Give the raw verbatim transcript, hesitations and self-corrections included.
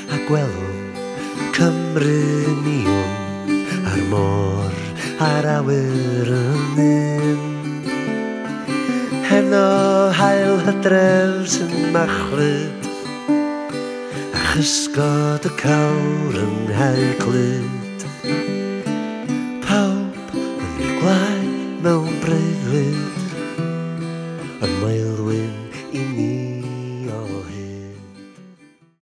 a gwelwn Cymru niwn ar môr a'r awyr yn un. Heno hael hydref sy'n machlyd a chysgod y cawr yng nghaelglyd. Pawb yn ei gwlad mewn breuddwyd, y maelwyn i ni